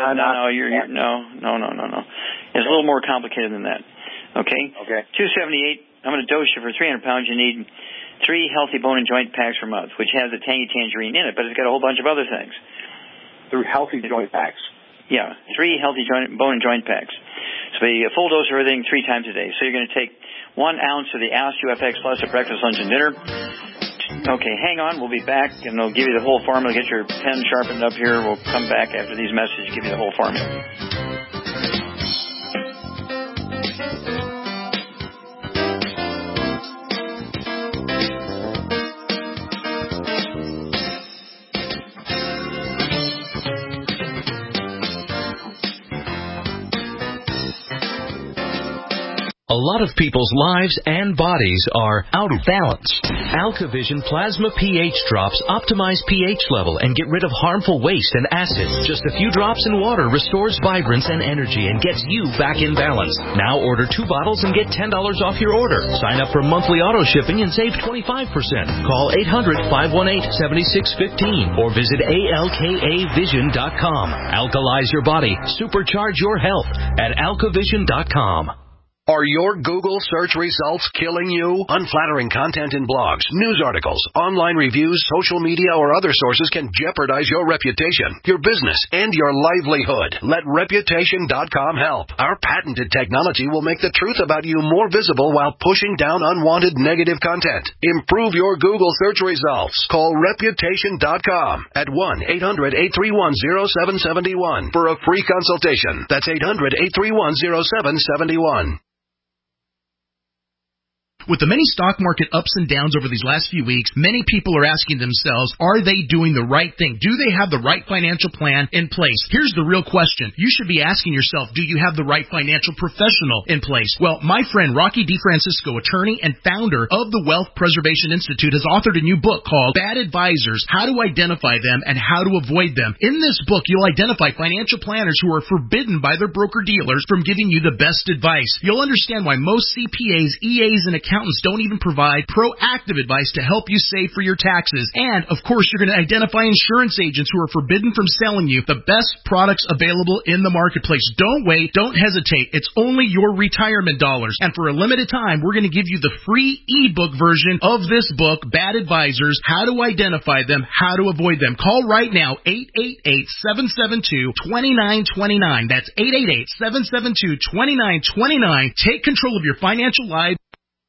It's a little more complicated than that. Okay. Okay. $278. I'm going to dose you for 300 pounds. You need 3 healthy bone and joint packs per month, which has the tangerine in it, but it's got a whole bunch of other things. 3 healthy joint packs. Yeah, 3 healthy bone and joint packs. So a full dose of everything 3 times a day. So you're going to take 1 ounce of the OsteoFX Plus at breakfast, lunch, and dinner. Okay, hang on. We'll be back, and they'll give you the whole formula. Get your pen sharpened up here. We'll come back after these messages, give you the whole formula. A lot of people's lives and bodies are out of balance. AlkaVision Plasma pH drops optimize pH level and get rid of harmful waste and acid. Just a few drops in water restores vibrance and energy and gets you back in balance. Now order 2 bottles and get $10 off your order. Sign up for monthly auto shipping and save 25%. Call 800-518-7615 or visit alkavision.com. Alkalize your body. Supercharge your health at alkavision.com. Are your Google search results killing you? Unflattering content in blogs, news articles, online reviews, social media, or other sources can jeopardize your reputation, your business, and your livelihood. Let Reputation.com help. Our patented technology will make the truth about you more visible while pushing down unwanted negative content. Improve your Google search results. Call Reputation.com at 1-800-831-0771 for a free consultation. That's 800-831-0771. With the many stock market ups and downs over these last few weeks, many people are asking themselves, are they doing the right thing? Do they have the right financial plan in place? Here's the real question. You should be asking yourself, do you have the right financial professional in place? Well, my friend Rocky DeFrancisco, attorney and founder of the Wealth Preservation Institute, has authored a new book called Bad Advisors, How to Identify Them and How to Avoid Them. In this book, you'll identify financial planners who are forbidden by their broker-dealers from giving you the best advice. You'll understand why most CPAs, EAs, and accountants don't even provide proactive advice to help you save for your taxes. And, of course, you're going to identify insurance agents who are forbidden from selling you the best products available in the marketplace. Don't wait. Don't hesitate. It's only your retirement dollars. And for a limited time, we're going to give you the free ebook version of this book, Bad Advisors, How to Identify Them, How to Avoid Them. Call right now, 888-772-2929. That's 888-772-2929. Take control of your financial life.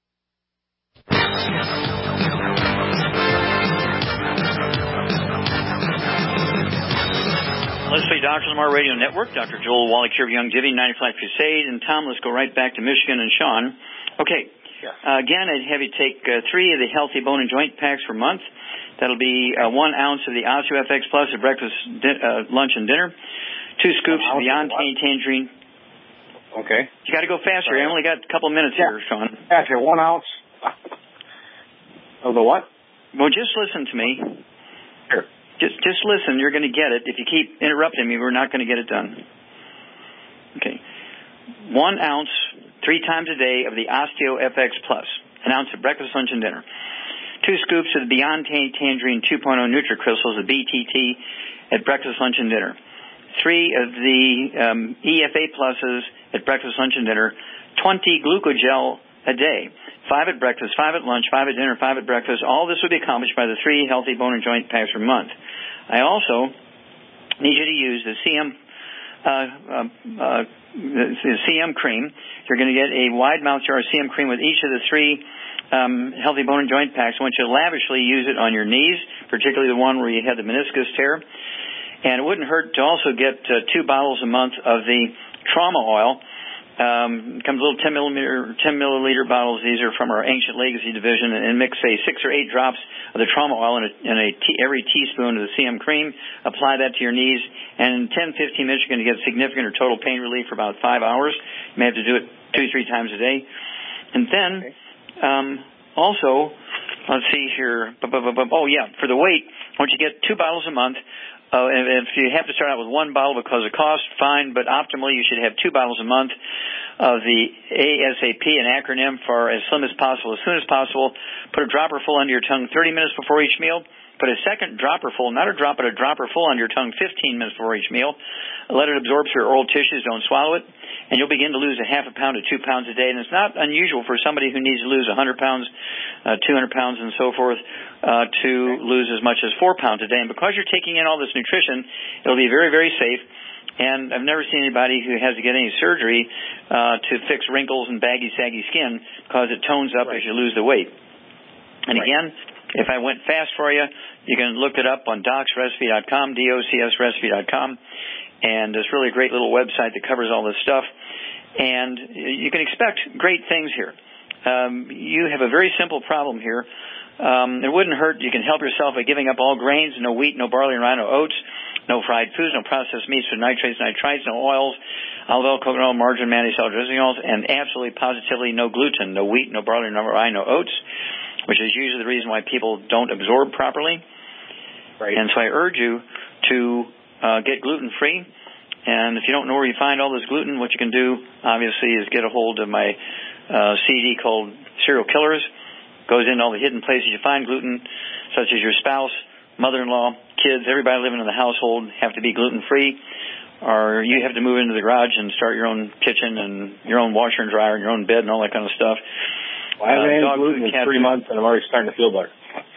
Let's play Dr. Lamar Radio Network. Dr. Joel Wallach here of Young Divvy, 95 Crusade. And Tom, let's go right back to Michigan and Sean. Okay. Yes. Again, I'd have you take 3 of the healthy bone and joint packs per month. That'll be 1 ounce of the OsteoFX Plus at breakfast, lunch, and dinner. 2 scoops of Beyond Tangerine. Okay. You got to go faster. I only got a couple minutes here, Sean. Actually, 1 ounce of the what? Well, just listen to me. Sure. Just listen. You're going to get it. If you keep interrupting me, we're not going to get it done. Okay. 1 ounce, 3 times a day of the OsteoFX Plus. An ounce at breakfast, lunch, and dinner. 2 scoops of the Beyond Tangerine 2.0 NutriCrystals, the BTT, at breakfast, lunch, and dinner. 3 of the EFA Pluses at breakfast, lunch, and dinner. 20 Glucogel a day. 5 at breakfast, 5 at lunch, 5 at dinner, 5 at breakfast. All this will be accomplished by the 3 healthy bone and joint packs per month. I also need you to use the CM cream. You're going to get a wide mouth jar of CM cream with each of the 3 healthy bone and joint packs. I want you to lavishly use it on your knees, particularly the one where you had the meniscus tear. And it wouldn't hurt to also get 2 bottles a month of the trauma oil. It comes little 10 milliliter bottles. These are from our Ancient Legacy division, and mix, say, 6 or 8 drops of the trauma oil in every teaspoon of the CM cream. Apply that to your knees, and in 10-15 minutes, you're going to get significant or total pain relief for about 5 hours. You may have to do it 2-3 times a day. And then, also, let's see here. Oh, yeah, for the weight, once you get 2 bottles a month, and if you have to start out with 1 bottle because of cost, fine, but optimally you should have 2 bottles a month of the ASAP, an acronym for as slim as possible, as soon as possible. Put a dropper full under your tongue 30 minutes before each meal. Put a second dropper full, not a drop, but a dropper full under your tongue 15 minutes before each meal. Let it absorb through your oral tissues. Don't swallow it. And you'll begin to lose a half a pound to 2 pounds a day. And it's not unusual for somebody who needs to lose 100 pounds, 200 pounds, and so forth, to lose as much as 4 pounds a day. And because you're taking in all this nutrition, it'll be very, very safe. And I've never seen anybody who has to get any surgery to fix wrinkles and baggy, saggy skin because it tones up as you lose the weight. And again, if I went fast for you, you can look it up on docsrecipe.com, docsrecipe.com, and it's really a great little website that covers all this stuff. And you can expect great things here. You have a very simple problem here. It wouldn't hurt. You can help yourself by giving up all grains, no wheat, no barley, and rye, no oats, no fried foods, no processed meats with nitrates, nitrites, no oils, olive oil, coconut oil, margarine, mayonnaise, dressing oils, and absolutely positively no gluten, no wheat, no barley, no rye, no oats, which is usually the reason why people don't absorb properly. Right. And so I urge you to get gluten-free. And if you don't know where you find all this gluten, what you can do, obviously, is get a hold of my CD called Serial Killers. Goes into all the hidden places you find gluten, such as your spouse, mother-in-law, kids, everybody living in the household have to be gluten-free, or you have to move into the garage and start your own kitchen and your own washer and dryer and your own bed and all that kind of stuff. Well, I haven't had gluten in 3 months, and I'm already starting to feel better.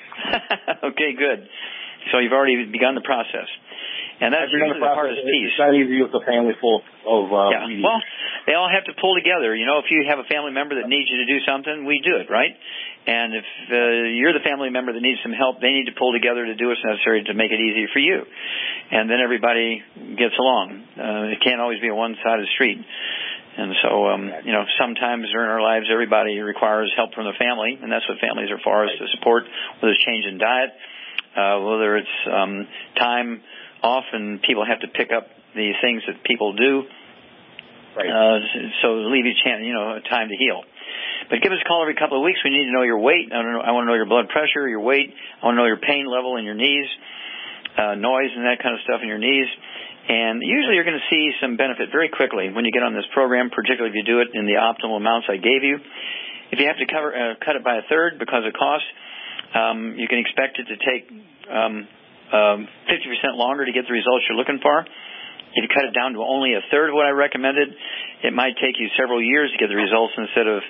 Okay, good. So you've already begun the process. And that's usually the hardest piece. It's not easy with a family full of weedies. Well, they all have to pull together. You know, if you have a family member that needs you to do something, we do it, right? And if you're the family member that needs some help, they need to pull together to do what's necessary to make it easier for you. And then everybody gets along. It can't always be a one-sided street. And so, you know, sometimes during our lives, everybody requires help from the family, and that's what families are for, is to support, whether it's change in diet, whether it's time off and people have to pick up the things that people do. Right. So leave each hand, you know, time to heal. But give us a call every couple of weeks. We need to know your weight. I want to know your blood pressure, your weight. I want to know your pain level in your knees, noise and that kind of stuff in your knees. And usually you're going to see some benefit very quickly when you get on this program, particularly if you do it in the optimal amounts I gave you. If you have to cut it by a third because of cost, you can expect it to take 50% longer to get the results you're looking for. If you cut it down to only a third of what I recommended, it might take you several years to get the results instead of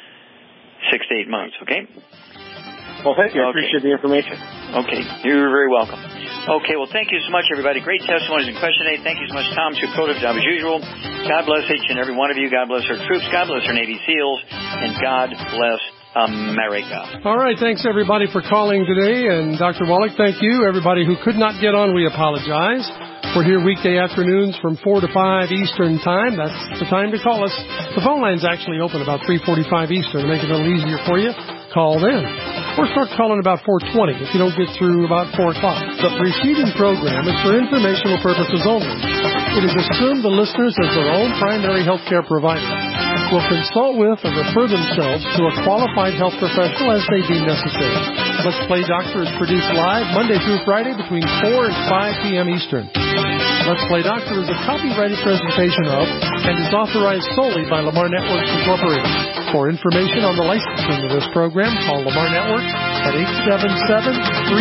6 to 8 months, okay? Well, thank you. I appreciate the information. Okay. You're very welcome. Okay, well, thank you so much, everybody. Great testimonies and Question 8. Thank you so much, Tom. It's your productive job as usual. God bless each and every one of you. God bless our troops. God bless our Navy SEALs. And God bless America. All right. Thanks, everybody, for calling today. And Dr. Wallach, thank you. Everybody who could not get on, we apologize. We're here weekday afternoons from 4 to 5 Eastern Time. That's the time to call us. The phone line's actually open about 3:45 Eastern to make it a little easier for you. Call then. Or start calling about 4:20 if you don't get through about 4 o'clock. The preceding program is for informational purposes only. It is assumed the listeners, as their own primary health care provider, will consult with and refer themselves to a qualified health professional as they deem necessary. Let's Play Doctor is produced live Monday through Friday between 4 and 5 p.m. Eastern. Let's Play Doctor is a copyrighted presentation of and is authorized solely by Lamar Networks Incorporated. For information on the licensing of this program, call Lamar Networks at 877-3...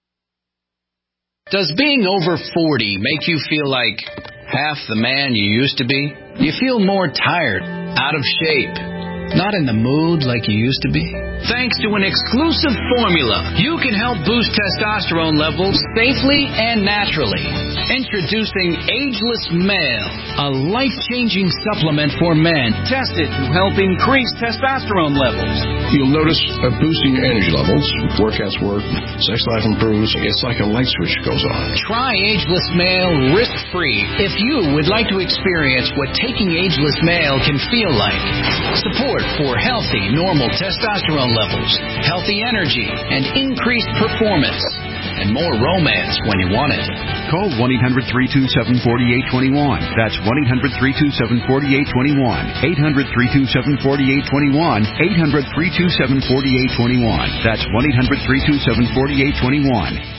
Does being over 40 make you feel like half the man you used to be? You feel more tired, out of shape, not in the mood like you used to be? Thanks to an exclusive formula, you can help boost testosterone levels safely and naturally. Introducing Ageless Male, a life-changing supplement for men tested to help increase testosterone levels. You'll notice a boost in your energy levels, workouts work, sex life improves. It's like a light switch goes on. Try Ageless Male risk-free if you would like to experience what taking Ageless Male can feel like. Support for healthy, normal testosterone levels, healthy energy, and increased performance. And more romance when you want it. Call 1-800-327-4821. That's 1-800-327-4821. 800-327-4821. 800-327-4821. That's 1-800-327-4821.